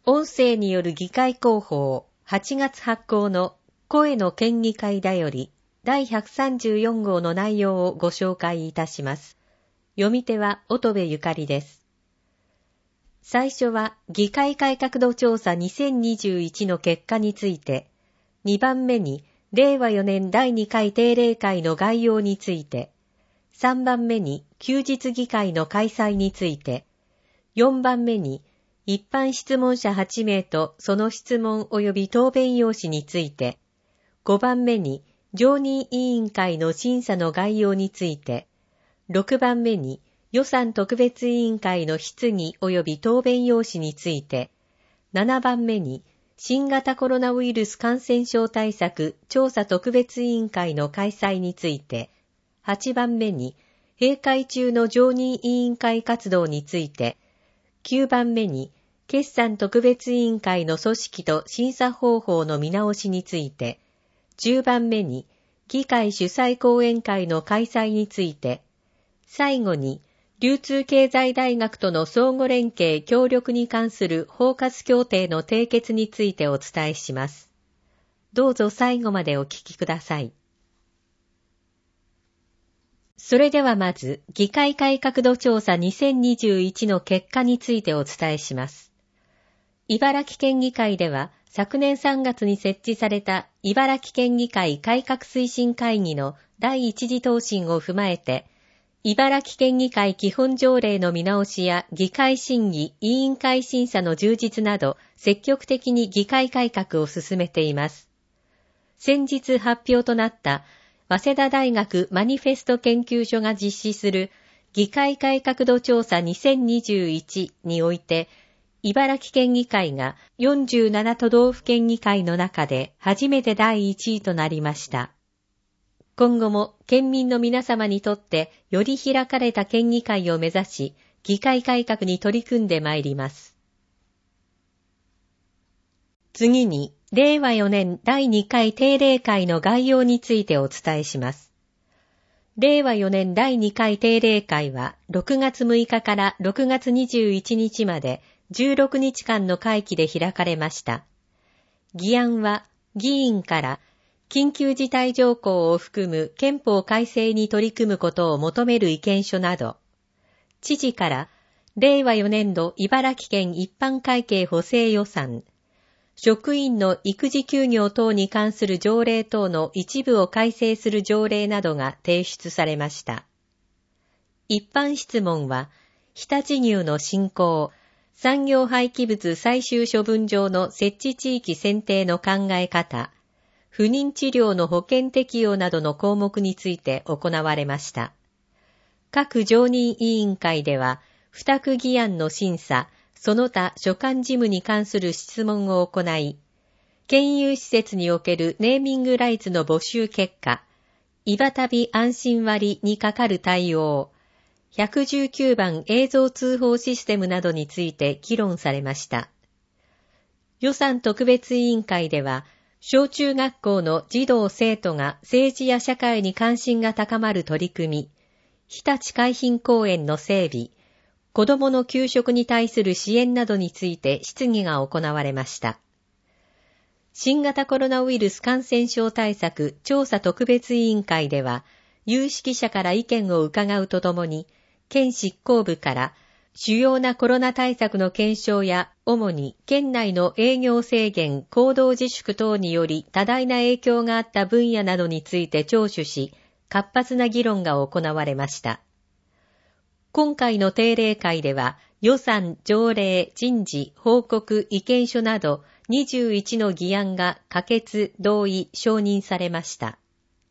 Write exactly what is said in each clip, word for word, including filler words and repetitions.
音声による議会広報はちがつ発行の声の県議会だよりだいひゃくさんじゅうよん号の内容をご紹介いたします。読み手は乙部ゆかりです。最初は議会改革度調査にせんにじゅういちの結果について、にばんめにれいわよねんだいにかい定例会の概要について、さんばんめに休日議会の開催について、よんばんめに一般質問者はち名とその質問及び答弁用紙について、ごばんめに常任委員会の審査の概要について、ろくばんめに予算特別委員会の質疑及び答弁用紙について、ななばんめに新型コロナウイルス感染症対策調査特別委員会の開催について、はちばんめに閉会中の常任委員会活動について、きゅうばんめに決算特別委員会の組織と審査方法の見直しについて、じゅうばんめに議会主催講演会の開催について、最後に流通経済大学との相互連携協力に関する包括協定の締結についてお伝えします。どうぞ最後までお聞きください。それではまず、議会改革度調査にせんにじゅういちの結果についてお伝えします。茨城県議会では、昨年さんがつに設置された茨城県議会改革推進会議の第一次答申を踏まえて、茨城県議会基本条例の見直しや議会審議、委員会審査の充実など、積極的に議会改革を進めています。先日発表となった早稲田大学マニフェスト研究所が実施する議会改革度調査にせんにじゅういちにおいて、茨城県議会がよんじゅうなな都道府県議会の中で初めてだいいちいとなりました。今後も県民の皆様にとってより開かれた県議会を目指し、議会改革に取り組んでまいります。次に、れいわよねんだいにかい定例会の概要についてお伝えします。れいわよねんだいにかい定例会はろくがつむいかからろくがつにじゅういちにちまでじゅうろくにちかんの会期で開かれました。議案は議員から緊急事態条項を含む憲法改正に取り組むことを求める意見書など、知事かられいわよねんど茨城県一般会計補正予算、職員の育児休業等に関する条例等の一部を改正する条例などが提出されました。一般質問は、日立乳の振興、産業廃棄物最終処分場の設置地域選定の考え方、不妊治療の保険適用などの項目について行われました。各常任委員会では、付託議案の審査、その他所管事務に関する質問を行い、県有施設におけるネーミングライツの募集結果、いば旅安心割にかかる対応、いちいちきゅうばん映像通報システムなどについて議論されました。予算特別委員会では、小中学校の児童生徒が政治や社会に関心が高まる取り組み、日立海浜公園の整備、子どもの給食に対する支援などについて質疑が行われました。新型コロナウイルス感染症対策調査特別委員会では、有識者から意見を伺うとともに、県執行部から主要なコロナ対策の検証や、主に県内の営業制限、行動自粛等により多大な影響があった分野などについて聴取し、活発な議論が行われました。今回の定例会では、予算、条例、人事、報告、意見書などにじゅういちの議案が可決、同意、承認されました。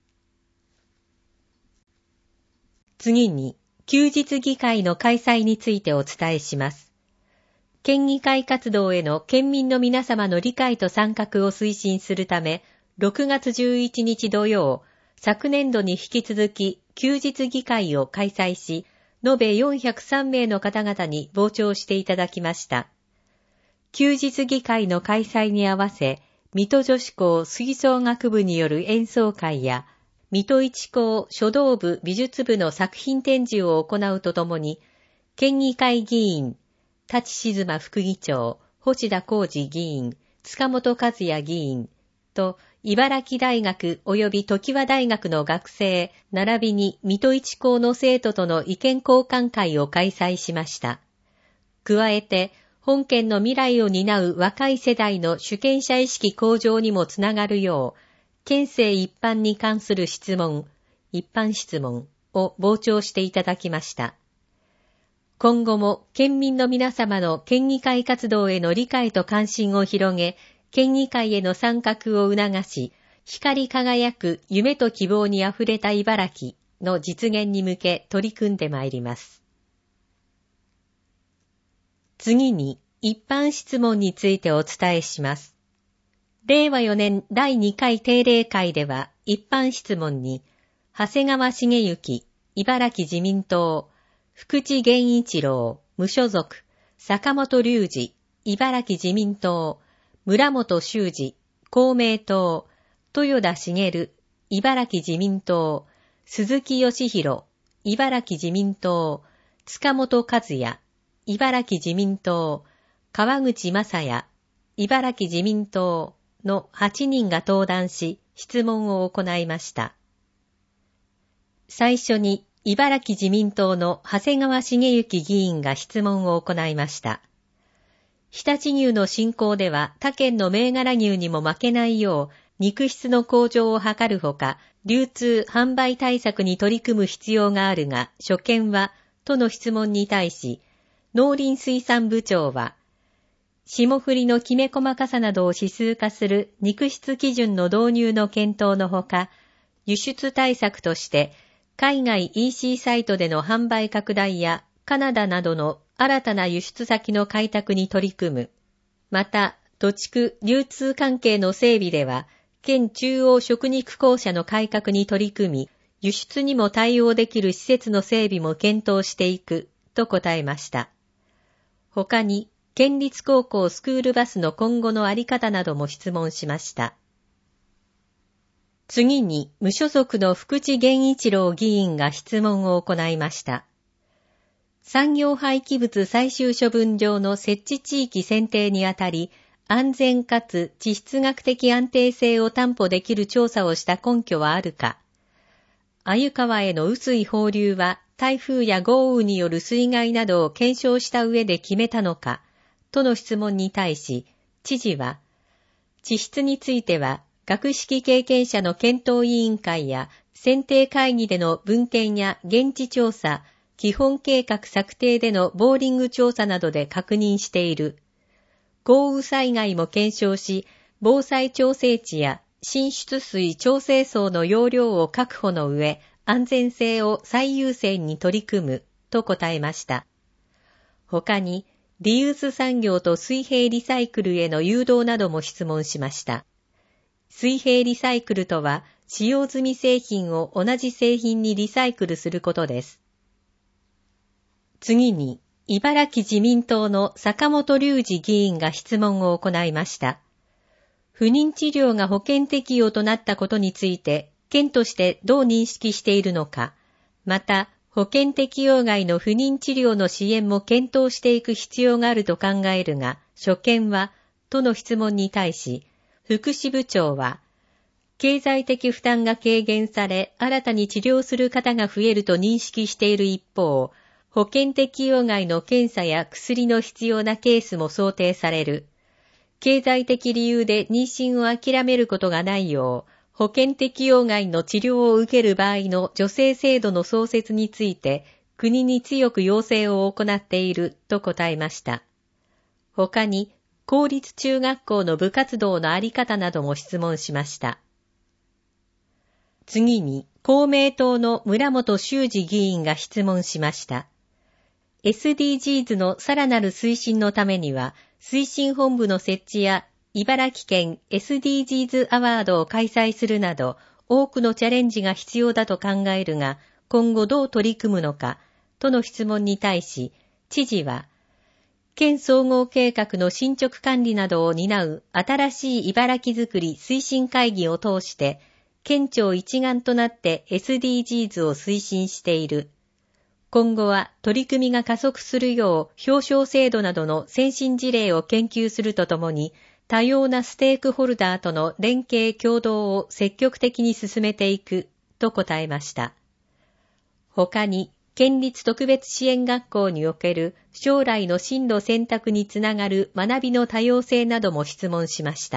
次に、休日議会の開催についてお伝えします。県議会活動への県民の皆様の理解と参画を推進するため、ろくがつじゅういちにち土曜、昨年度に引き続き休日議会を開催し、延べよんひゃくさんめいの方々に傍聴していただきました。休日議会の開催に合わせ、水戸女子校吹奏楽部による演奏会や、水戸一高書道部美術部の作品展示を行うとともに、県議会議員、立静馬副議長、 星田浩二議員、塚本和也議員と、茨城大学及び常盤大学の学生、並びに水戸一高の生徒との意見交換会を開催しました。加えて、本県の未来を担う若い世代の主権者意識向上にもつながるよう、県政一般に関する質問、一般質問を傍聴していただきました。今後も県民の皆様の県議会活動への理解と関心を広げ、県議会への参画を促し、光り輝く夢と希望にあふれた茨城の実現に向け取り組んでまいります。次に一般質問についてお伝えします。れいわよねんだいにかい定例会では一般質問に、長谷川茂之、茨城自民党、福地源一郎、無所属、坂本隆二、茨城自民党、村本修司、公明党、豊田茂、茨城自民党、鈴木義弘、茨城自民党、塚本和也、茨城自民党、川口正也、茨城自民党のはちにんが登壇し、質問を行いました。最初に、茨城自民党の長谷川茂之議員が質問を行いました。常陸牛の振興では他県の銘柄牛にも負けないよう肉質の向上を図るほか、流通販売対策に取り組む必要があるが、所見は、との質問に対し、農林水産部長は、霜降りのきめ細かさなどを指数化する肉質基準の導入の検討のほか、輸出対策として、海外 イーシー サイトでの販売拡大やカナダなどの新たな輸出先の開拓に取り組む。また、土地区流通関係の整備では、県中央食肉公社の改革に取り組み、輸出にも対応できる施設の整備も検討していく、と答えました。他に、県立高校スクールバスの今後のあり方なども質問しました。次に、無所属の福地源一郎議員が質問を行いました。産業廃棄物最終処分場の設置地域選定にあたり、安全かつ地質学的安定性を担保できる調査をした根拠はあるか。鮎川への雨水放流は台風や豪雨による水害などを検証した上で決めたのか、との質問に対し、知事は、地質については、学識経験者の検討委員会や選定会議での文献や現地調査、基本計画策定でのボーリング調査などで確認している。豪雨災害も検証し、防災調整池や浸出水調整槽の容量を確保の上、安全性を最優先に取り組む、と答えました。他に、リユース産業と水平リサイクルへの誘導なども質問しました。水平リサイクルとは、使用済み製品を同じ製品にリサイクルすることです。次に、茨城自民党の坂本隆二議員が質問を行いました。不妊治療が保険適用となったことについて、県としてどう認識しているのか、また、保険適用外の不妊治療の支援も検討していく必要があると考えるが、所見は、との質問に対し、福祉部長は、経済的負担が軽減され、新たに治療する方が増えると認識している一方、保険適用外の検査や薬の必要なケースも想定される。経済的理由で妊娠を諦めることがないよう、保険適用外の治療を受ける場合の助成制度の創設について、国に強く要請を行っていると答えました。他に、公立中学校の部活動のあり方なども質問しました。次に、公明党の村本修司議員が質問しました。エスディージーズ のさらなる推進のためには、推進本部の設置や茨城県 エスディージーズ アワードを開催するなど、多くのチャレンジが必要だと考えるが、今後どう取り組むのか、との質問に対し、知事は、県総合計画の進捗管理などを担う新しい茨城づくり推進会議を通して、県庁一丸となって エスディージーズ を推進している。 今後は取り組みが加速するよう表彰制度などの先進事例を研究するとともに、多様なステークホルダーとの連携協働を積極的に進めていくと答えました。他に、県立特別支援学校における将来の進路選択につながる学びの多様性なども質問しました。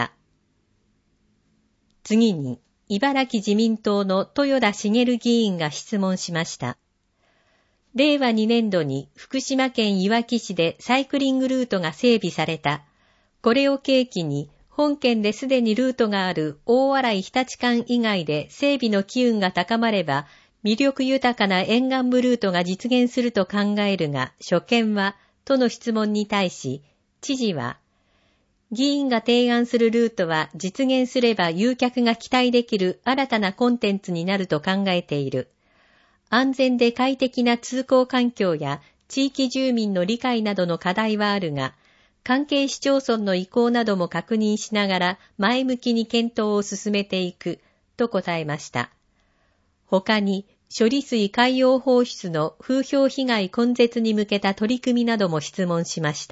次に、茨城自民党の豊田茂議員が質問しました。れいわにねんどに福島県いわき市でサイクリングルートが整備された。これを契機に、本県ですでにルートがある大洗日立間以外で整備の機運が高まれば、魅力豊かな沿岸部ルートが実現すると考えるが、所見は、との質問に対し、知事は、議員が提案するルートは実現すれば誘客が期待できる新たなコンテンツになると考えている。安全で快適な通行環境や地域住民の理解などの課題はあるが、関係市町村の意向なども確認しながら前向きに検討を進めていく、と答えました。他に、処理水海洋放出の風評被害根絶に向けた取り組みなども質問しました。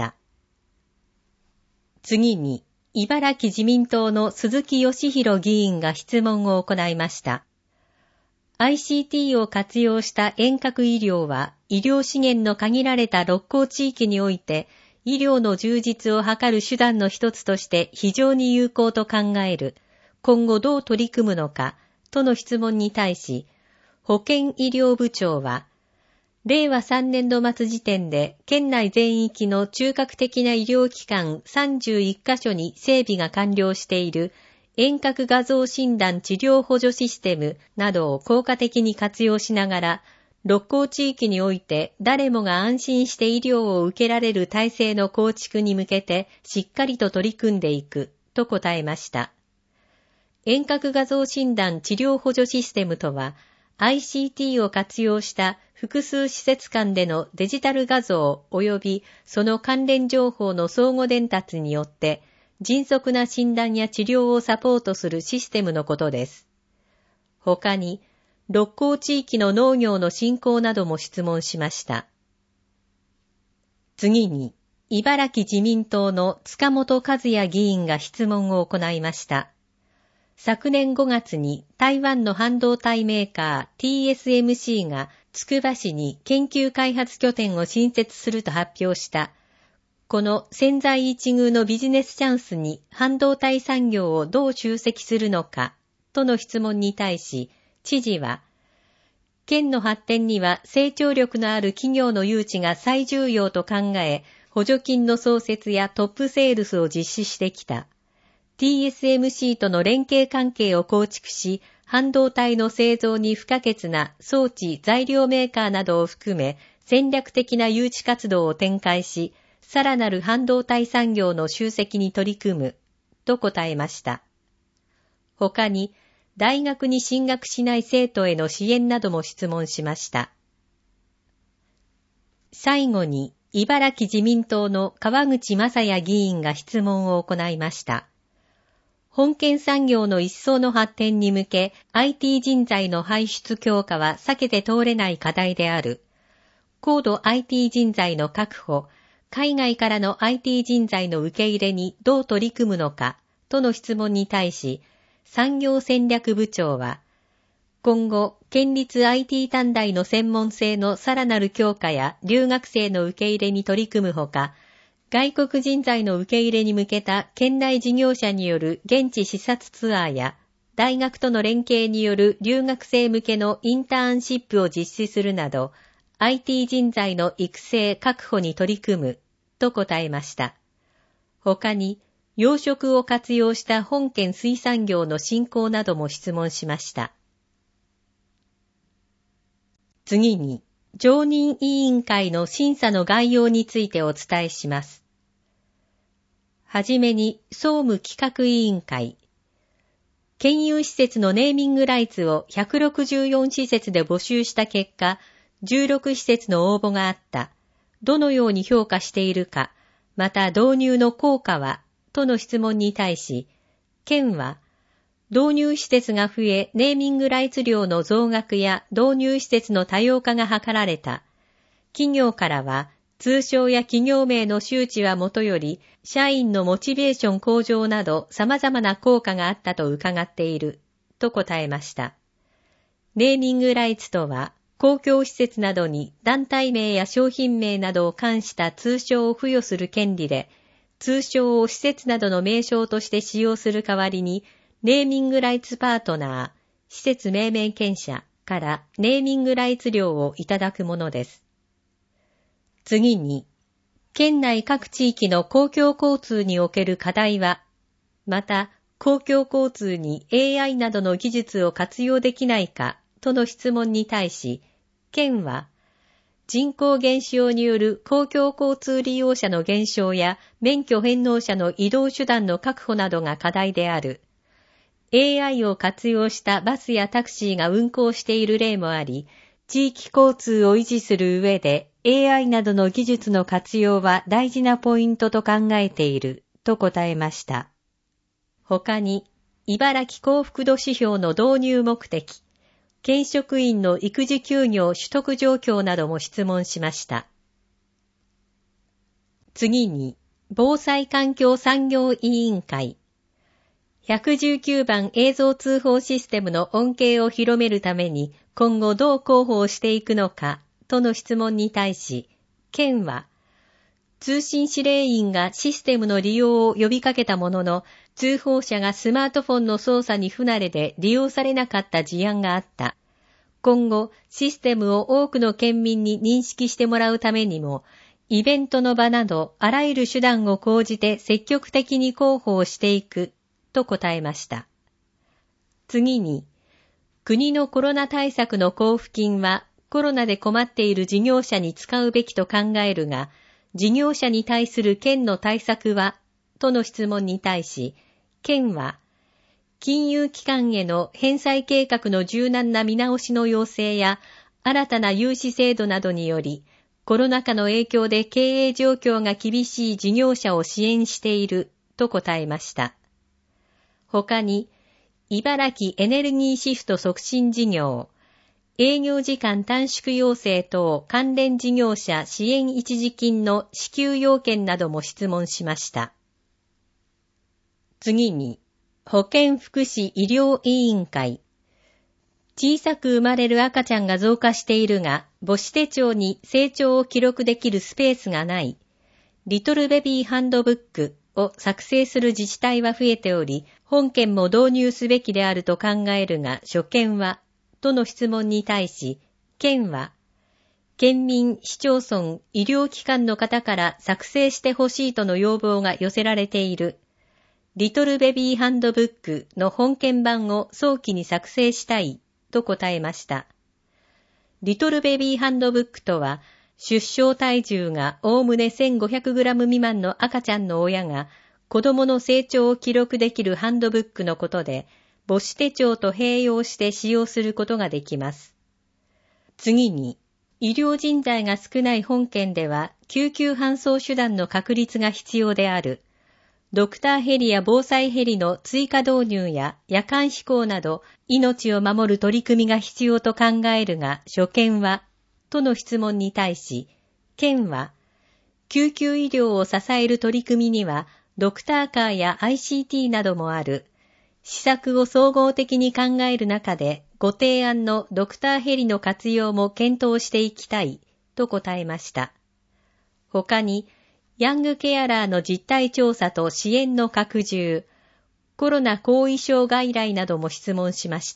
次に、茨城自民党の鈴木義弘議員が質問を行いました。アイシーティー を活用した遠隔医療は、医療資源の限られた六甲地域において、医療の充実を図る手段の一つとして非常に有効と考える。今後どう取り組むのか、との質問に対し、保健医療部長は、れいわさんねんど末時点で県内全域の中核的な医療機関さんじゅういっかしょに整備が完了している遠隔画像診断治療補助システムなどを効果的に活用しながら、六甲地域において誰もが安心して医療を受けられる体制の構築に向けてしっかりと取り組んでいくと答えました。遠隔画像診断治療補助システムとは アイシーティー を活用した複数施設間でのデジタル画像及びその関連情報の相互伝達によって迅速な診断や治療をサポートするシステムのことです。他に六甲地域の農業の振興なども質問しました。次に、茨城自民党の塚本和也議員が質問を行いました。昨年ごがつに台湾の半導体メーカー ティーエスエムシー がつくば市に研究開発拠点を新設すると発表した。この千載一遇のビジネスチャンスに半導体産業をどう集積するのか、との質問に対し、知事は、県の発展には成長力のある企業の誘致が最重要と考え、補助金の創設やトップセールスを実施してきた。ティーエスエムシー との連携関係を構築し、半導体の製造に不可欠な装置・材料メーカーなどを含め、戦略的な誘致活動を展開し、さらなる半導体産業の集積に取り組む、と答えました。他に、大学に進学しない生徒への支援なども質問しました。最後に、茨城自民党の川口正也議員が質問を行いました。本県産業の一層の発展に向け、アイティー 人材の輩出強化は避けて通れない課題である。高度 アイティー 人材の確保、海外からの アイティー 人材の受け入れにどう取り組むのか、との質問に対し、産業戦略部長は、今後、県立 アイティー 短大の専門性のさらなる強化や留学生の受け入れに取り組むほか、外国人材の受け入れに向けた県内事業者による現地視察ツアーや、大学との連携による留学生向けのインターンシップを実施するなど、アイティー 人材の育成確保に取り組む、と答えました。他に、養殖を活用した本県水産業の振興なども質問しました。次に、常任委員会の審査の概要についてお伝えします。はじめに、総務企画委員会。県有施設のネーミングライツをひゃくろくじゅうよんしせつで募集した結果、じゅうろくしせつの応募があった。どのように評価しているか、また導入の効果は、との質問に対し、県は、導入施設が増え、ネーミングライツ料の増額や導入施設の多様化が図られた。 企業からは、通称や企業名の周知はもとより、社員のモチベーション向上など様々な効果があったと伺っている、と答えました。ネーミングライツとは、公共施設などに団体名や商品名などを冠した通称を付与する権利で、通称を施設などの名称として使用する代わりに、ネーミングライツパートナー、施設命名権者からネーミングライツ料をいただくものです。次に、県内各地域の公共交通における課題は、また公共交通に エーアイ などの技術を活用できないかとの質問に対し、県は、人口減少による公共交通利用者の減少や免許返納者の移動手段の確保などが課題である。エーアイ を活用したバスやタクシーが運行している例もあり、地域交通を維持する上で エーアイ などの技術の活用は大事なポイントと考えていると答えました。他に、茨城幸福度指標の導入目的、県職員の育児休業取得状況なども質問しました。次に、防災環境産業委員会。ひゃくじゅうきゅうばん映像通報システムの恩恵を広めるために今後どう広報していくのかとの質問に対し、県は、通信指令員がシステムの利用を呼びかけたものの、通報者がスマートフォンの操作に不慣れで利用されなかった事案があった。今後、システムを多くの県民に認識してもらうためにも、イベントの場などあらゆる手段を講じて積極的に広報していく、と答えました。次に、国のコロナ対策の交付金はコロナで困っている事業者に使うべきと考えるが、事業者に対する県の対策は、との質問に対し、県は、金融機関への返済計画の柔軟な見直しの要請や、新たな融資制度などにより、コロナ禍の影響で経営状況が厳しい事業者を支援している、と答えました。他に、茨城エネルギーシフト促進事業、営業時間短縮要請等関連事業者支援一時金の支給要件なども質問しました。次に、保健福祉医療委員会。小さく生まれる赤ちゃんが増加しているが、母子手帳に成長を記録できるスペースがない。リトルベビーハンドブックを作成する自治体は増えており、本県も導入すべきであると考えるが、所見は、との質問に対し、県は、県民、市町村、医療機関の方から作成してほしいとの要望が寄せられている。リトルベビーハンドブックの本県版を早期に作成したい、と答えました。リトルベビーハンドブックとは、出生体重がおおむね せんごひゃくグラム 未満の赤ちゃんの親が、子供の成長を記録できるハンドブックのことで、母子手帳と併用して使用することができます。次に、医療人材が少ない本県では、救急搬送手段の確立が必要である。ドクターヘリや防災ヘリの追加導入や夜間飛行など、命を守る取り組みが必要と考えるが、所見は、との質問に対し、県は、救急医療を支える取り組みには、ドクターカーや アイシーティー などもある。施策を総合的に考える中で、ご提案のドクターヘリの活用も検討していきたい、と答えました。他に、ヤングケアラーの実態調査と支援の拡充、コロナ後遺症外来なども質問しました。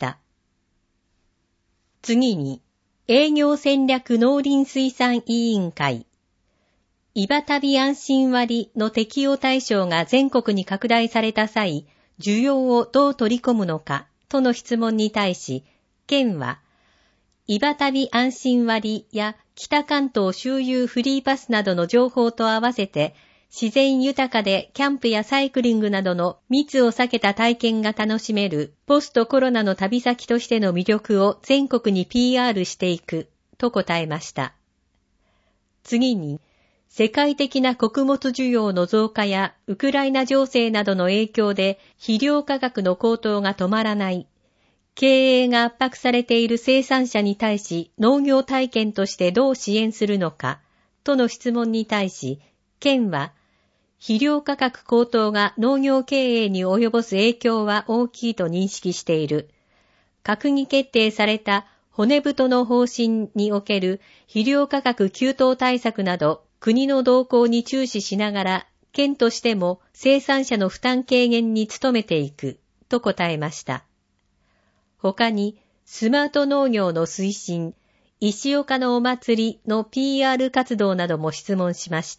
次に、営業戦略農林水産委員会。イバ旅安心割の適用対象が全国に拡大された際、需要をどう取り込むのかとの質問に対し、県は、イバ旅安心割や北関東周遊フリーパスなどの情報と合わせて、自然豊かでキャンプやサイクリングなどの密を避けた体験が楽しめるポストコロナの旅先としての魅力を全国に ピーアール していくと答えました。次に、世界的な穀物需要の増加やウクライナ情勢などの影響で肥料価格の高騰が止まらない。 経営が圧迫されている生産者に対し農業体験としてどう支援するのかとの質問に対し、県は、肥料価格高騰が農業経営に及ぼす影響は大きいと認識している。閣議決定された骨太の方針における肥料価格急騰対策など国の動向に注視しながら、県としても生産者の負担軽減に努めていくと答えました。他に、スマート農業の推進、石岡のお祭りの ピーアール 活動なども質問しました。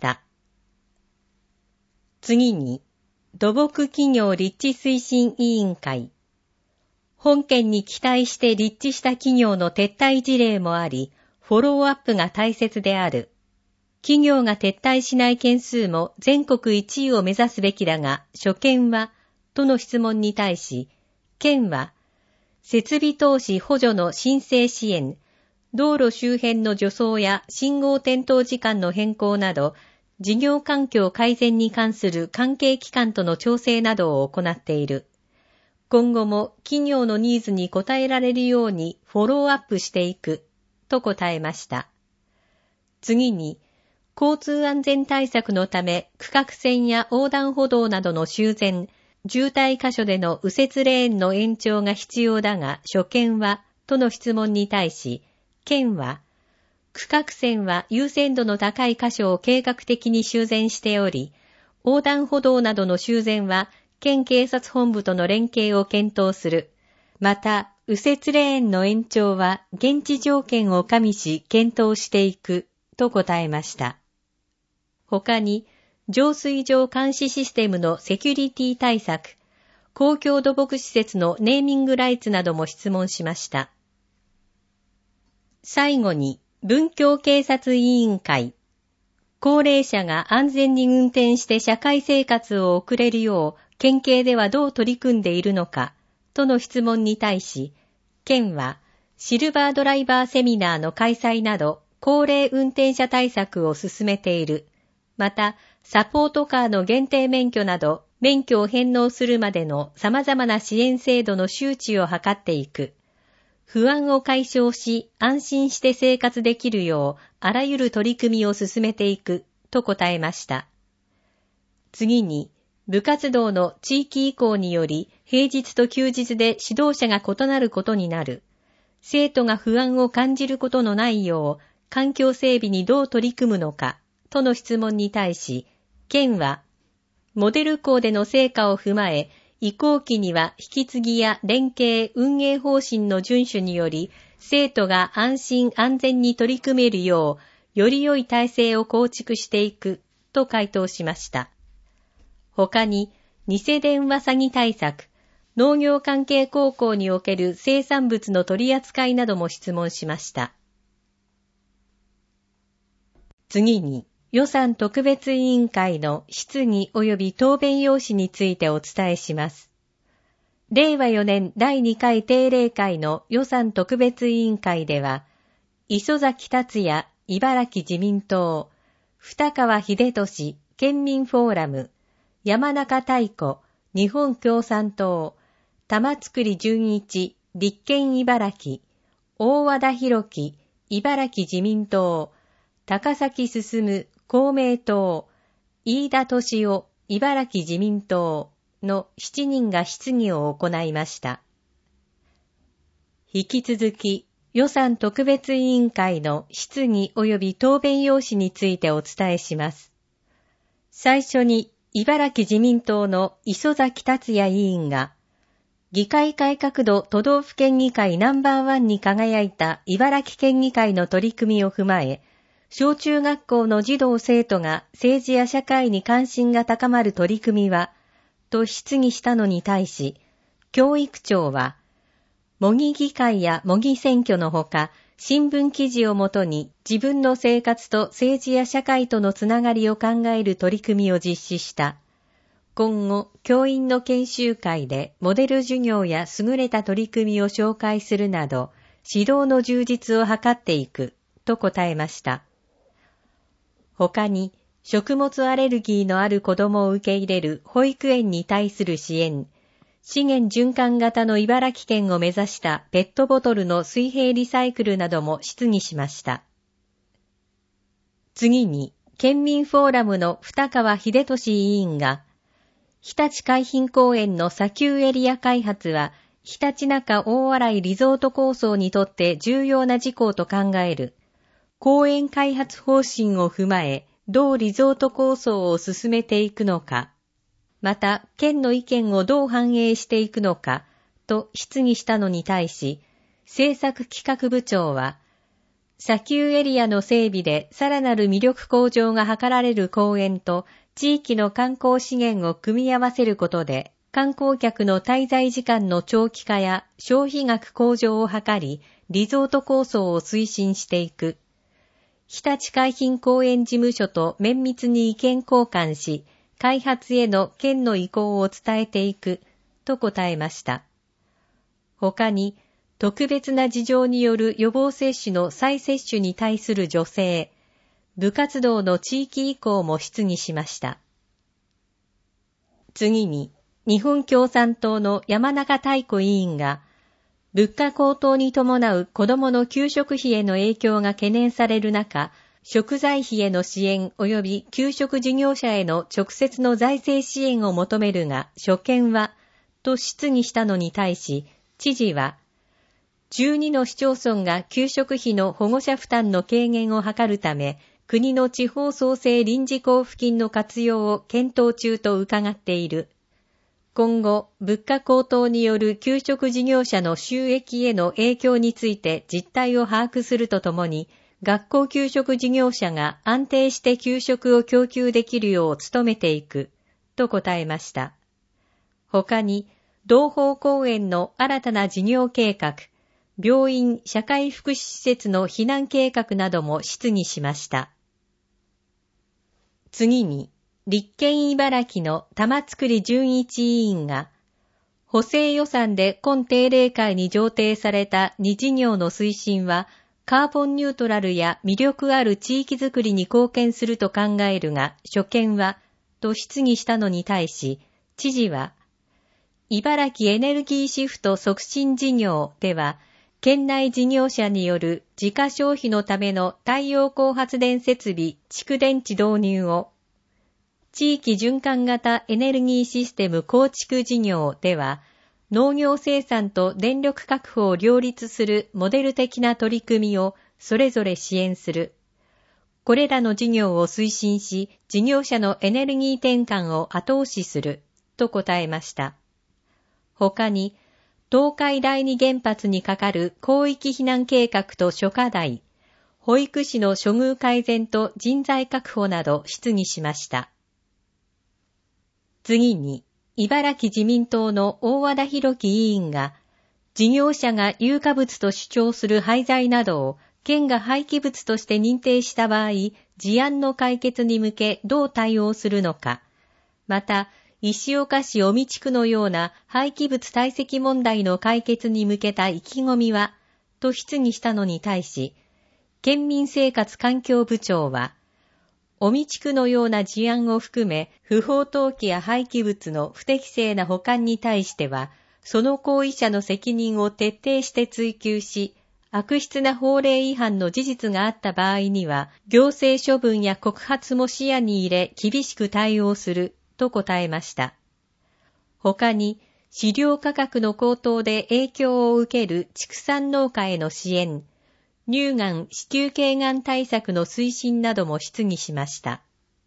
次に、土木企業立地推進委員会。本県に期待して立地した企業の撤退事例もあり、フォローアップが大切である。企業が撤退しない件数も全国いちいを目指すべきだが、所見は、との質問に対し、県は、設備投資補助の申請支援、道路周辺の除草や信号点灯時間の変更など、事業環境改善に関する関係機関との調整などを行っている。今後も企業のニーズに応えられるようにフォローアップしていく、と答えました。次に、交通安全対策のため区画線や横断歩道などの修繕、渋滞箇所での右折レーンの延長が必要だが、所見は、との質問に対し、県は、区画線は優先度の高い箇所を計画的に修繕しており、横断歩道などの修繕は、県警察本部との連携を検討する。また、右折レーンの延長は、現地条件を加味し検討していく、と答えました。他に、浄水場監視システムのセキュリティ対策、公共土木施設のネーミングライツなども質問しました。最後に、文教警察委員会。高齢者が安全に運転して社会生活を送れるよう、県警ではどう取り組んでいるのか、との質問に対し、県は、シルバードライバーセミナーの開催など、高齢運転者対策を進めている。また、サポートカーの限定免許など、免許を返納するまでの様々な支援制度の周知を図っていく。不安を解消し、安心して生活できるよう、あらゆる取り組みを進めていく、と答えました。次に、部活動の地域移行により、平日と休日で指導者が異なることになる。生徒が不安を感じることのないよう、環境整備にどう取り組むのか、との質問に対し、県は、モデル校での成果を踏まえ、移行期には引き継ぎや連携、運営方針の遵守により、生徒が安心安全に取り組めるよう、より良い体制を構築していく、と回答しました。他に、偽電話詐欺対策、農業関係高校における生産物の取り扱いなども質問しました。次に、予算特別委員会の質疑及び答弁用紙についてお伝えします。れいわよねんだいにかい定例会の予算特別委員会では、磯崎達也茨城自民党、二川秀俊県民フォーラム、山中太子日本共産党、玉造純一立憲茨城、大和田博樹茨城自民党、高崎進公明党、飯田敏夫茨城自民党のしちにんが質疑を行いました。引き続き予算特別委員会の質疑及び答弁用紙についてお伝えします。最初に茨城自民党の磯崎達也委員が、議会改革度都道府県議会ナンバーワンに輝いた茨城県議会の取り組みを踏まえ、小中学校の児童生徒が政治や社会に関心が高まる取り組みは、と質疑したのに対し、教育庁は、模擬議会や模擬選挙のほか、新聞記事をもとに自分の生活と政治や社会とのつながりを考える取り組みを実施した。今後、教員の研修会でモデル授業や優れた取り組みを紹介するなど、指導の充実を図っていく、と答えました。他に、食物アレルギーのある子供を受け入れる保育園に対する支援、 資源循環型の茨城県を目指したペットボトルの水平リサイクルなども質疑しました。次に、県民フォーラムの二川秀俊委員が、日立海浜公園の砂丘エリア開発は、ひたちなか大洗リゾート構想にとって重要な事項と考える。公園開発方針を踏まえ、同リゾート構想を進めていくのか、また、県の意見をどう反映していくのか、と質疑したのに対し、政策企画部長は、砂丘エリアの整備でさらなる魅力向上が図られる公園と、地域の観光資源を組み合わせることで、観光客の滞在時間の長期化や消費額向上を図り、リゾート構想を推進していく。日立海浜公園事務所と綿密に意見交換し、開発への県の意向を伝えていく、と答えました。他に、特別な事情による予防接種の再接種に対する助成、部活動の地域移行も質疑しました。次に、日本共産党の山中泰子委員が、物価高騰に伴う子どもの給食費への影響が懸念される中、食材費への支援及び給食事業者への直接の財政支援を求めるが、所見は、と質疑したのに対し、知事は、じゅうにの市町村が給食費の保護者負担の軽減を図るため、国の地方創生臨時交付金の活用を検討中と伺っている。今後、物価高騰による給食事業者の収益への影響について実態を把握するとともに、学校給食事業者が安定して給食を供給できるよう努めていく、と答えました。他に、同胞公園の新たな事業計画、病院・社会福祉施設の避難計画なども質疑しました。次に、立憲茨城の玉造純一委員が、補正予算で今定例会に上呈されたに事業の推進は、カーボンニュートラルや魅力ある地域づくりに貢献すると考えるが、所見は、と質疑したのに対し、知事は、茨城エネルギーシフト促進事業では、県内事業者による自家消費のための太陽光発電設備、蓄電池導入を、地域循環型エネルギーシステム構築事業では、農業生産と電力確保を両立するモデル的な取り組みをそれぞれ支援する。これらの事業を推進し、事業者のエネルギー転換を後押しする、と答えました。他に、東海第二原発にかかる広域避難計画と諸課題、保育士の処遇改善と人材確保など質疑しました。次に、茨城自民党の大和田博樹委員が、事業者が有価物と主張する廃材などを県が廃棄物として認定した場合、事案の解決に向けどう対応するのか、また、石岡市尾身地区のような廃棄物堆積問題の解決に向けた意気込みは、と質疑したのに対し、県民生活環境部長は、尾身地区のような事案を含め、不法投棄や廃棄物の不適正な保管に対しては、その行為者の責任を徹底して追及し、悪質な法令違反の事実があった場合には、行政処分や告発も視野に入れ厳しく対応する、と答えました。他に、飼料価格の高騰で影響を受ける畜産農家への支援、乳がん・子宮頸がん対策の推進なども質疑しました。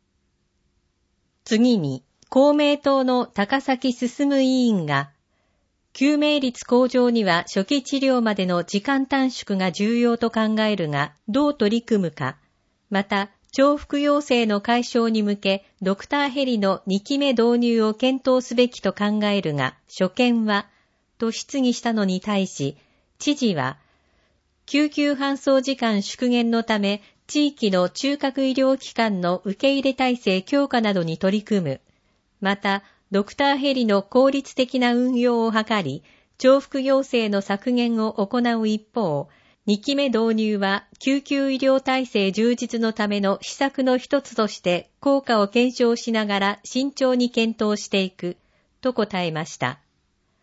次に、公明党の高崎進委員が、救命率向上には初期治療までの時間短縮が重要と考えるが、どう取り組むか、また、重複陽性の解消に向け、ドクターヘリのにきめ導入を検討すべきと考えるが、所見は、と質疑したのに対し、知事は、救急搬送時間縮減のため、地域の中核医療機関の受け入れ体制強化などに取り組む。また、ドクターヘリの効率的な運用を図り、重複陽性の削減を行う一方、にきめ導入は救急医療体制充実のための施策の一つとして効果を検証しながら慎重に検討していく、と答えました。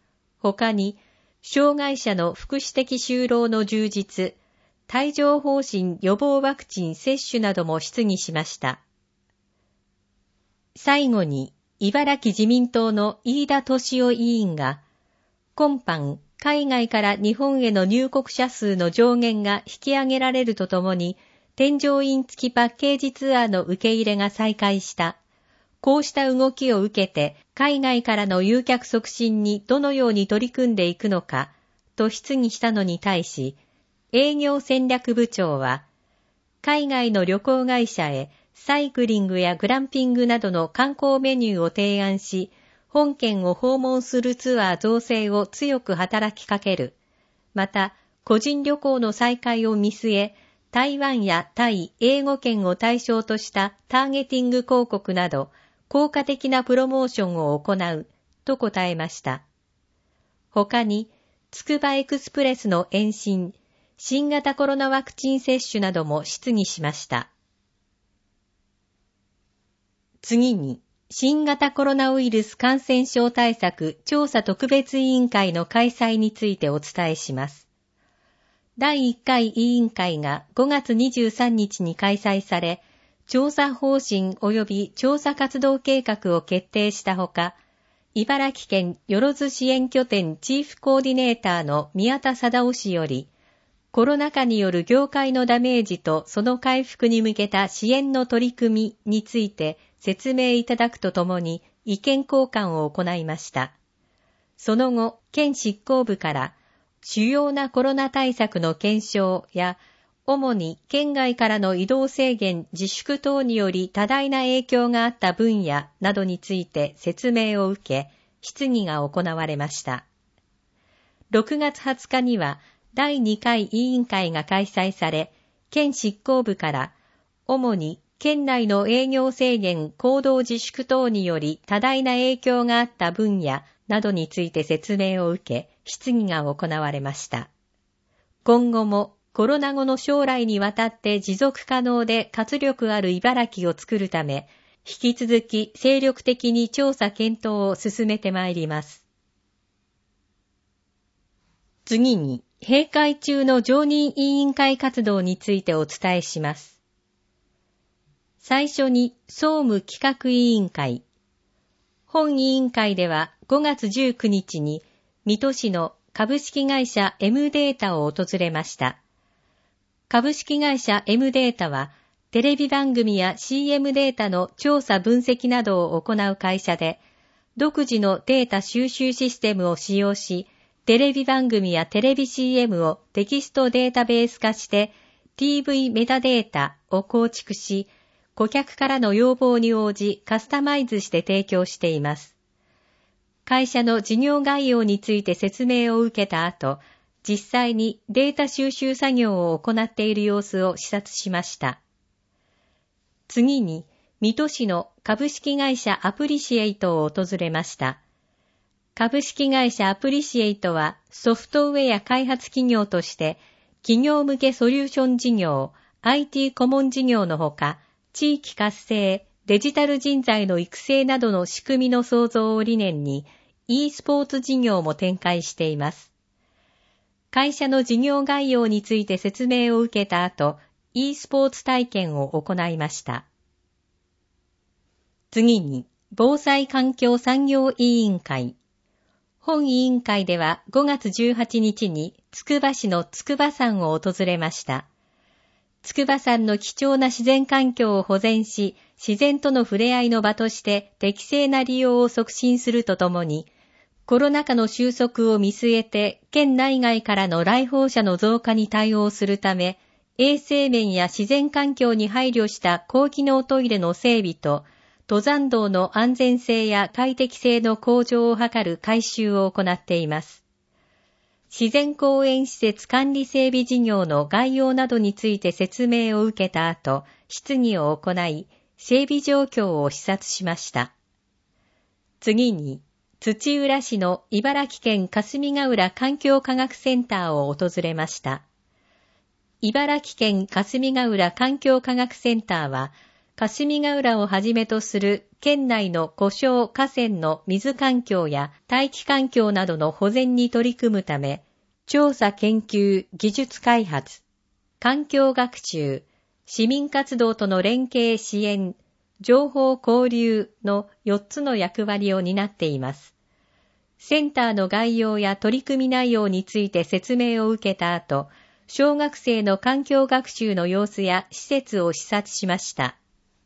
他に、障害者の福祉的就労の充実、帯状疱疹予防ワクチン接種なども質疑しました。最後に、茨城自民党の飯田俊夫委員が、今般、海外から日本への入国者数の上限が引き上げられるとともに、添乗員付きパッケージツアーの受け入れが再開した。こうした動きを受けて、海外からの誘客促進にどのように取り組んでいくのか、と質疑したのに対し、営業戦略部長は、海外の旅行会社へサイクリングやグランピングなどの観光メニューを提案し、本県を訪問するツアー造成を強く働きかける。また、個人旅行の再開を見据え、台湾やタイ、英語圏を対象としたターゲティング広告など、効果的なプロモーションを行う、と答えました。他に、つくばエクスプレスの延伸、新型コロナワクチン接種なども質疑しました。次に、新型コロナウイルス感染症対策調査特別委員会の開催についてお伝えします。だいいっかい委員会がごがつにじゅうさんにちに開催され、調査方針及び調査活動計画を決定したほか、茨城県よろず支援拠点チーフコーディネーターの宮田貞夫氏より、コロナ禍による業界のダメージとその回復に向けた支援の取り組みについて説明いただくとともに意見交換を行いました。その後、県執行部から主要なコロナ対策の検証や、主に県外からの移動制限自粛等により多大な影響があった分野などについて説明を受け、質疑が行われました。ろくがつはつかにはだいにかい委員会が開催され、県執行部から主に県内の営業制限行動自粛等により多大な影響があった分野などについて説明を受け、質疑が行われました。今後もコロナ後の将来にわたって持続可能で活力ある茨城を作るため、引き続き精力的に調査検討を進めてまいります。次に、閉会中の常任委員会活動についてお伝えします。最初に総務企画委員会。本委員会ではごがつじゅうくにちに水戸市の株式会社 M データを訪れました。株式会社 M データはテレビ番組や シーエム データの調査分析などを行う会社で、独自のデータ収集システムを使用し、テレビ番組やテレビ シーエム をテキストデータベース化して ティーブイ メタデータを構築し、顧客からの要望に応じカスタマイズして提供しています。会社の事業概要について説明を受けた後、実際にデータ収集作業を行っている様子を視察しました。次に、水戸市の株式会社アプリシエイトを訪れました。株式会社アプリシエイトはソフトウェア開発企業として企業向けソリューション事業、アイティー 顧問事業のほか、地域活性、デジタル人材の育成などの仕組みの創造を理念に e スポーツ事業も展開しています。会社の事業概要について説明を受けた後、e スポーツ体験を行いました。次に、防災環境産業委員会。本委員会ではごがつじゅうはちにちにつくば市の筑波山を訪れました。筑波山の貴重な自然環境を保全し、自然との触れ合いの場として適正な利用を促進するとともに、コロナ禍の収束を見据えて県内外からの来訪者の増加に対応するため、衛生面や自然環境に配慮した高機能トイレの整備と、登山道の安全性や快適性の向上を図る改修を行っています。自然公園施設管理整備事業の概要などについて説明を受けた後、質疑を行い、整備状況を視察しました。次に、土浦市の茨城県霞ヶ浦環境科学センターを訪れました。茨城県霞ヶ浦環境科学センターは、 霞ヶ浦をはじめとする県内の湖沼河川の水環境や大気環境などの保全に取り組むため、調査研究、技術開発、環境学習、市民活動との連携支援、情報交流のよっつの役割を担っています。センターの概要や取り組み内容について説明を受けた後、小学生の環境学習の様子や施設を視察しました。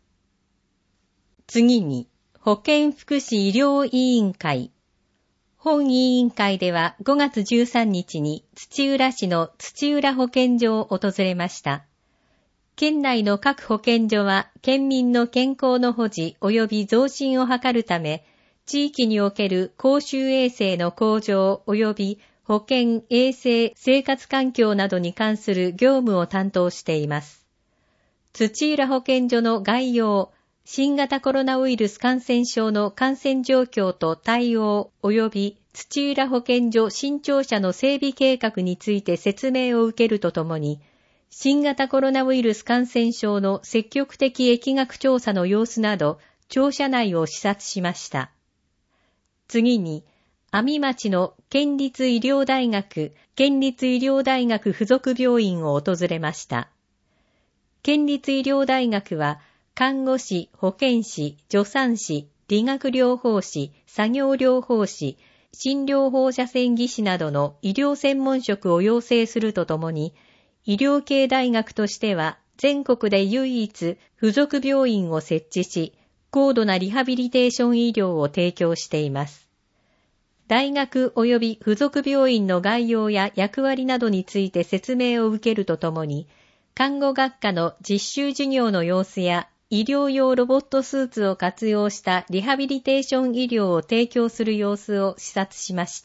次に、保健福祉医療委員会。本委員会ではごがつじゅうさんにちに土浦市の土浦保健所を訪れました。県内の各保健所は県民の健康の保持及び増進を図るため、地域における公衆衛生の向上及び保健衛生生活環境などに関する業務を担当しています。土浦保健所の概要、新型コロナウイルス感染症の感染状況と対応及び土浦保健所新庁舎の整備計画について説明を受けるとともに、新型コロナウイルス感染症の積極的疫学調査の様子など、庁舎内を視察しました。次に、阿見町の県立医療大学、県立医療大学附属病院を訪れました。県立医療大学は、看護師、保健師、助産師、理学療法士、作業療法士、診療放射線技師などの医療専門職を養成するとともに、医療系大学としては全国で唯一附属病院を設置し、高度なリハビリテーション医療を提供しています。大学及び附属病院の概要や役割などについて説明を受けるとともに、看護学科の実習授業の様子や医療用ロボットスーツを活用したリハビリテーション医療を提供する様子を視察しました。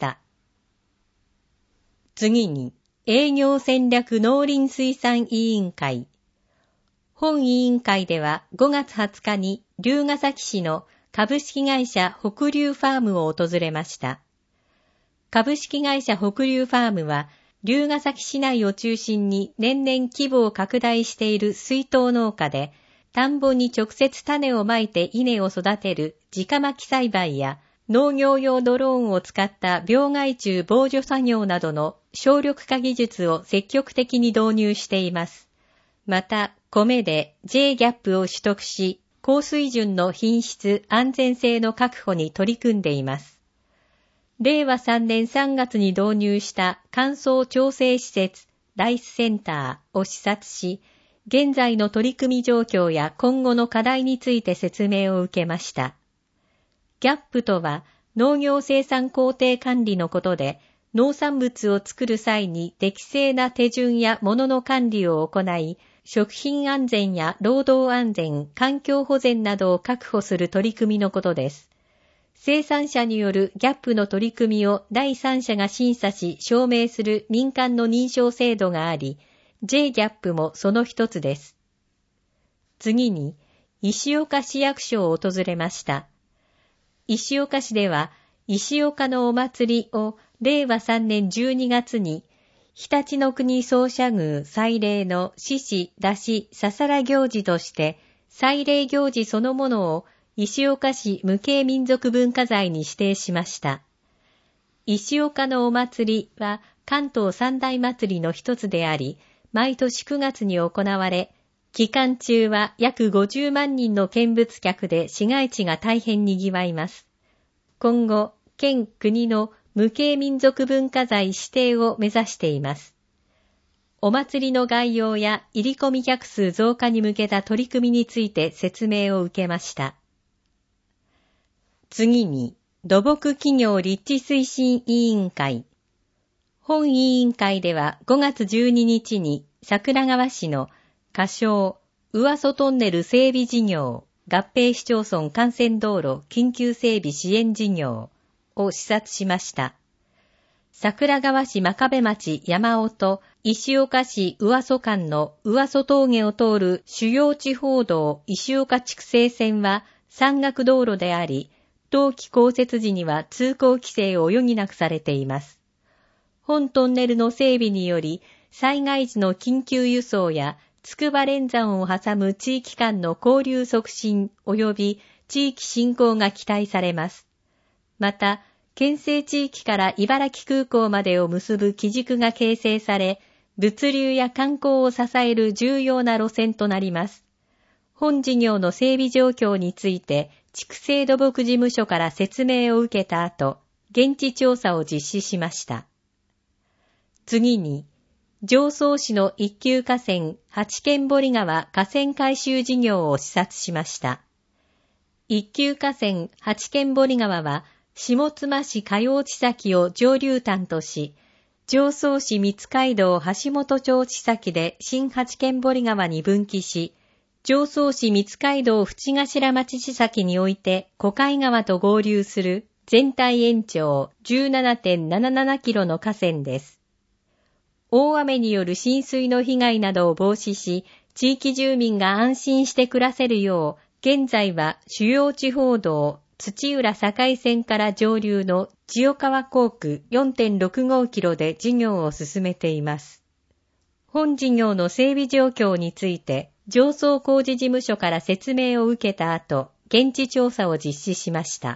次に、営業戦略農林水産委員会。本委員会ではごがつはつかに龍ケ崎市の株式会社北龍ファームを訪れました。株式会社北龍ファームは、龍ケ崎市内を中心に年々規模を拡大している水耕農家で、田んぼに直接種をまいて稲を育てる直まき栽培や農業用ドローンを使った病害虫防除作業などの省力化技術を積極的に導入しています。また、米で ジェイギャップ を取得し、高水準の品質安全性の確保に取り組んでいます。れいわさんねんさんがつに導入した乾燥調整施設ライスセンターを視察し、現在の取り組み状況や今後の課題について説明を受けました。ギャップ とは農業生産工程管理のことで、農産物を作る際に適正な手順や物の管理を行い、食品安全や労働安全、環境保全などを確保する取り組みのことです。生産者によるギャップの取り組みを第三者が審査し証明する民間の認証制度があり、ジェイギャップ もその一つです。次に、石岡市役所を訪れました。石岡市では、石岡のお祭りをれいわさんねんじゅうにがつに、常陸の国総社宮祭礼の獅子、出し、ささら行事として、祭礼行事そのものを石岡市無形民族文化財に指定しました。石岡のお祭りは関東三大祭りの一つであり、毎年くがつに行われ、期間中は約ごじゅうまんにんの見物客で市街地が大変賑わいます。今後、県国の無形民族文化財指定を目指しています。お祭りの概要や入り込み客数増加に向けた取り組みについて説明を受けました。次に、土木企業立地推進委員会。本委員会ではごがつじゅうににちに桜川市の仮称宇阿蘇トンネル整備事業合併市町村幹線道路緊急整備支援事業を視察しました。桜川市真壁町山尾と石岡市宇阿蘇間の宇阿蘇峠を通る主要地方道石岡筑西線は山岳道路であり、冬季降雪時には通行規制を余儀なくされています。本トンネルの整備により、災害時の緊急輸送や筑波連山を挟む地域間の交流促進及び地域振興が期待されます。また、県西地域から茨城空港までを結ぶ基軸が形成され、物流や観光を支える重要な路線となります。本事業の整備状況について、畜生土木事務所から説明を受けた後、現地調査を実施しました。次に、常総市の一級河川八間堀川河川改修事業を視察しました。一級河川八間堀川は、下妻市加養地崎を上流端とし、常総市三街道橋本町地崎で新八間堀川に分岐し、常総市三街道淵頭町地崎において小海川と合流する全体延長 じゅうななてんななななキロの河川です。大雨による浸水の被害などを防止し、地域住民が安心して暮らせるよう、現在は主要地方道、土浦境線から上流の千代川工区 よんてんろくごキロで事業を進めています。本事業の整備状況について、常総工事事務所から説明を受けた後、現地調査を実施しました。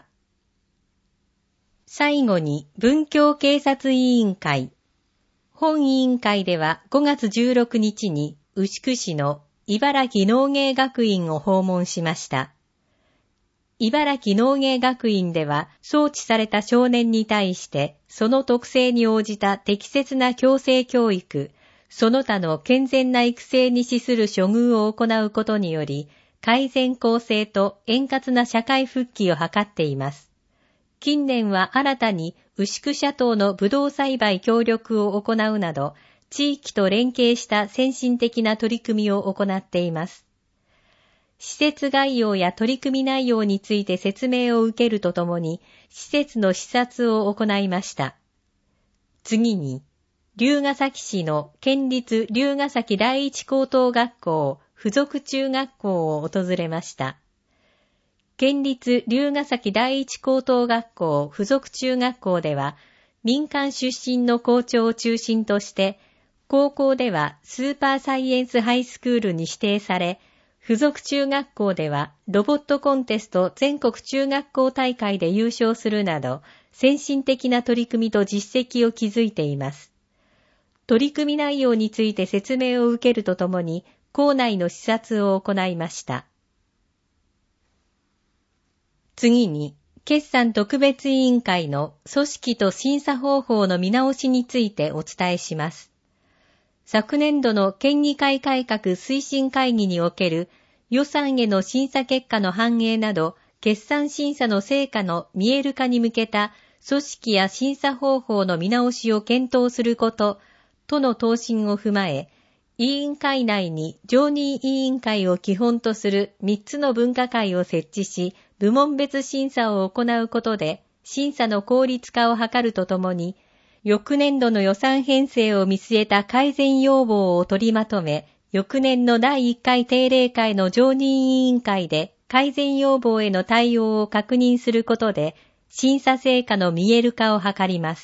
最後に、文教警察委員会。本委員会ではごがつじゅうろくにちに牛久市の茨城農芸学院を訪問しました。茨城農芸学院では送致された少年に対してその特性に応じた適切な矯正教育、その他の健全な育成に資する処遇を行うことにより改善公正と円滑な社会復帰を図っています。近年は新たに牛久シャトーのブドウ栽培協力を行うなど、地域と連携した先進的な取り組みを行っています。施設概要や取り組み内容について説明を受けるとともに、施設の視察を行いました。次に、龍ケ崎市の県立龍ケ崎第一高等学校附属中学校を訪れました。県立龍ケ崎第一高等学校附属中学校では、民間出身の校長を中心として、高校ではスーパーサイエンスハイスクールに指定され、附属中学校ではロボットコンテスト全国中学校大会で優勝するなど、先進的な取り組みと実績を築いています。取り組み内容について説明を受けるとともに、校内の視察を行いました。次に、決算特別委員会の組織と審査方法の見直しについてお伝えします。昨年度の県議会改革推進会議における予算への審査結果の反映など、決算審査の成果の見える化に向けた組織や審査方法の見直しを検討することとの答申を踏まえ、委員会内に常任委員会を基本とするみっつの分科会を設置し、部門別審査を行うことで、審査の効率化を図るとともに、翌年度の予算編成を見据えた改善要望を取りまとめ、翌年のだいいっかい定例会の常任委員会で改善要望への対応を確認することで、審査成果の見える化を図ります。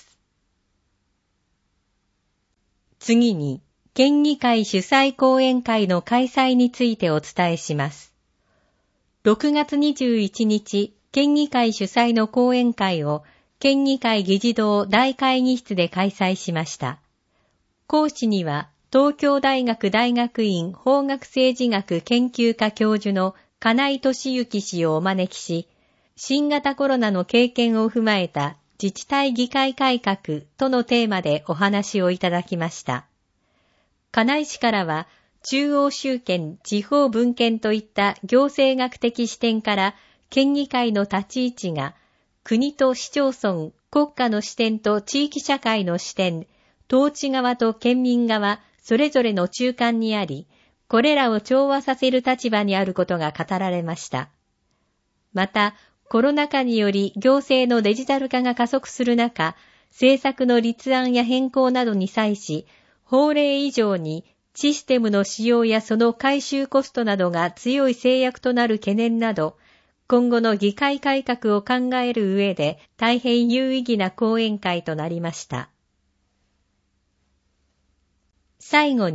次に、県議会主催講演会の開催についてお伝えします。ろくがつにじゅういちにち、県議会主催の講演会を県議会議事堂大会議室で開催しました。講師には、東京大学大学院法学政治学研究科教授の金井俊之氏をお招きし、新型コロナの経験を踏まえた自治体議会改革とのテーマでお話をいただきました。金井氏からは、中央集権、地方分権といった行政学的視点から県議会の立ち位置が国と市町村、国家の視点と地域社会の視点、統治側と県民側、それぞれの中間にあり、これらを調和させる立場にあることが語られました。また、コロナ禍により行政のデジタル化が加速する中、政策の立案や変更などに際し、法令以上にシステムの使用やその回収コストなどが強い制約となる懸念など、今後の議会改革を考える上で大変有意義な講演会となりました。最後に、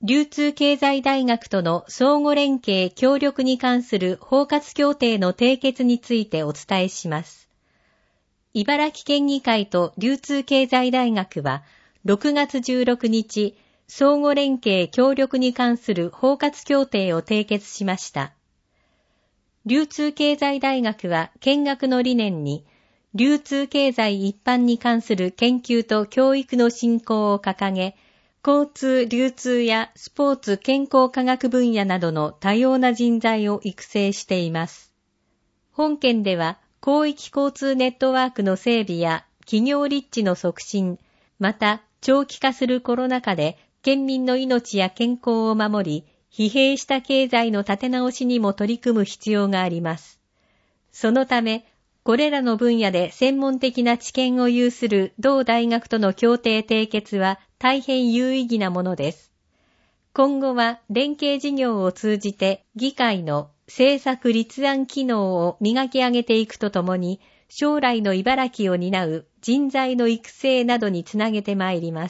流通経済大学との相互連携協力に関する包括協定の締結についてお伝えします。茨城県議会と流通経済大学はろくがつじゅうろくにち、相互連携協力に関する包括協定を締結しました。流通経済大学は見学の理念に、流通経済一般に関する研究と教育の振興を掲げ、交通、流通やスポーツ、健康科学分野などの多様な人材を育成しています。本県では、広域交通ネットワークの整備や企業立地の促進、また長期化するコロナ禍で県民の命や健康を守り、疲弊した経済の立て直しにも取り組む必要があります。そのため、これらの分野で専門的な知見を有する同大学との協定締結は大変有意義なものです。今後は連携事業を通じて議会の政策立案機能を磨き上げていくとともに、将来の茨城を担う人材の育成などにつなげてまいります。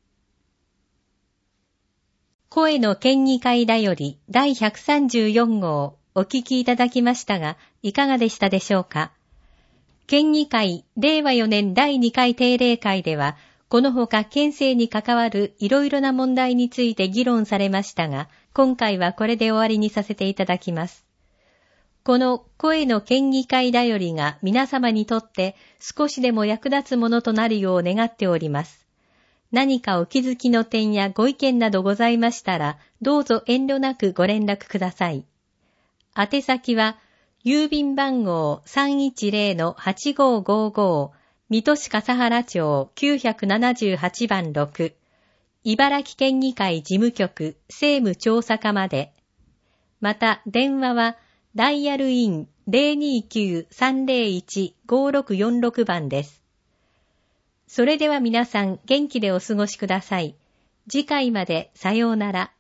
声の県議会だよりだいひゃくさんじゅうよん号お聞きいただきましたが、いかがでしたでしょうか。県議会れいわよねんだいにかい定例会では、このほか県政に関わるいろいろな問題について議論されましたが、今回はこれで終わりにさせていただきます。この声の県議会だよりが皆様にとって少しでも役立つものとなるよう願っております。何かお気づきの点やご意見などございましたら、どうぞ遠慮なくご連絡ください。宛先は、郵便番号 さんいちゼロのはちごーごーごー、水戸市笠原町きゅうななはちばんろく、茨城県議会事務局政務調査課まで。また、電話は、ダイヤルイン ゼロにきゅうさんゼロいちごろくよんろく 番です。それでは皆さん元気でお過ごしください。次回までさようなら。